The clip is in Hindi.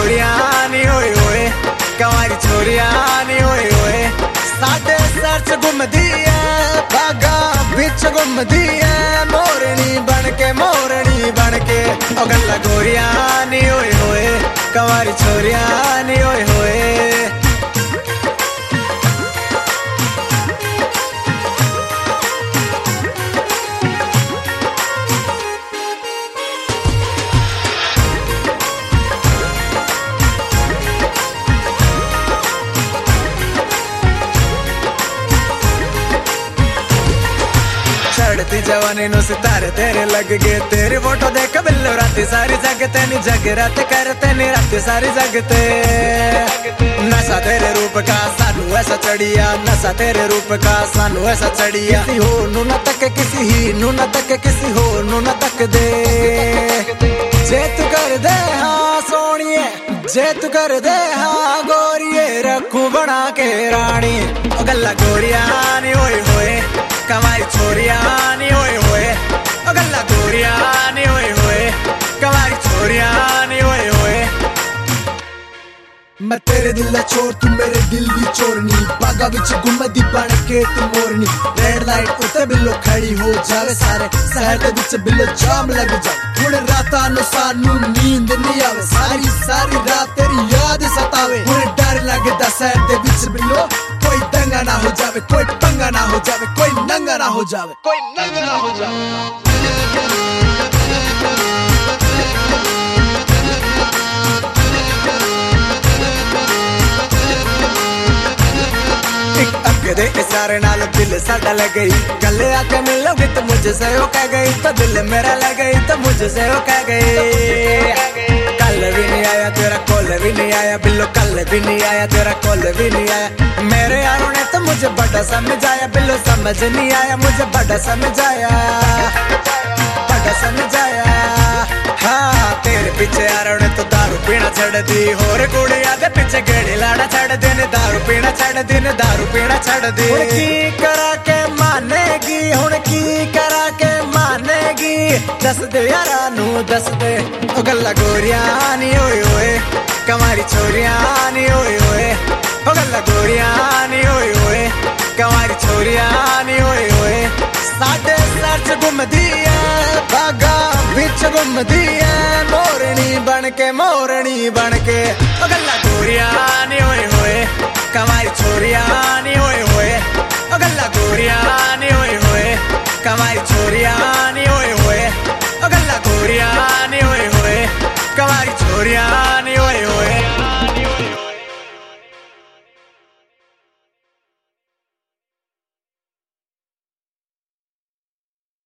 गोरियां नी ओए ओए कवारी छोरियां नी ओए ओए साडे सर च घुमदी है बागा बिच घुमदी है मोरनी बनके ओ गल्ला गोरियां नी ओए ओए कवारी छोरियां नी ओए ओए चढ़ती जवानी नु सितारे तेरे लग गए तेरी फोटो देख बिल्लो राती सारी जगते नी जग रात करते नी राती सारी जगते नशा तेरे रूप का सानू ऐसा चढ़िया नशा तेरे रूप का सानू ऐसा चढ़िया किसी हो नू न तक किसी ही नू न तक किसी हो नू न तक दे जे तू कर दे हाँ सोनिए जे तू कर दे हाँ गोरिये रखू बना के रानी ओ गल्ला गोरिया नी ओए होए कमाई छोरियां नी ओए होए ओ गल्ला गोरियां नी ओए होए कमाई छोरियां नी ओए होए मैं तेरे दिल दा चोर तू मेरे दिल दी चोरनी बागा विच घुमदी बन के तू मोरनी रेड लाइट उत्ते बिल्लो खड़ी हो जावे सारे शहर दे विच बिल्लो जाम लग जाए हुण रातां नु सानू नींद नहीं आवे सारी सारी रात तेरी याद सतावे हुण डर लगदा शहर दे विच बिल्लो कोई दंगा ना हो जावे कोई पंगा ना हो जावे कोई नंगा ना हो जावे कोई नंगा ना हो जावे दे इशारे नाल दिल साडा लग गई गले आके मिलोगी तो मुझसे वो कह गई तो दिल मेरा लग गई तो मुझसे वो कह गई कल भी नहीं आया तेरा कॉल भी नहीं आया बिल्लो कल भी नहीं आया तेरा कॉल भी नहीं आया मेरे यारों ने तो मुझे बड़ा समझाया बिल्लो समझ नहीं आया मुझे बड़ा समझाया हाँ तेरे पीछे यारों ने तो दारू पीना छड़ दी होर कुड़िया दे पीछे गेड़ी लाना छड़ दी ने दारू पीना छड़ दी ने दारू पीना छड़ दी हुण की करा के मानेगी हुण की करा के मानेगी दस दे यारा नू दस दे ओ गल्ला गोरियां नी ओए ओए कमारी छोरियां नी ओए ओए ओ गल्ला गोरियां नी ओए ओए कमारी छोरियां नी ओए ओए साडे सर च घुमदी है बागा बिच घुमदी है मोरनी बनके ओ गल्ला गोरियां नी ओए होए कमाई छोरियां नी ओए होए ओ गल्ला गोरियां नी ओए होए कमाई छोरियां नी ओए होए ओ गल्ला गोरियां नी ओए होए कमाई छोरियां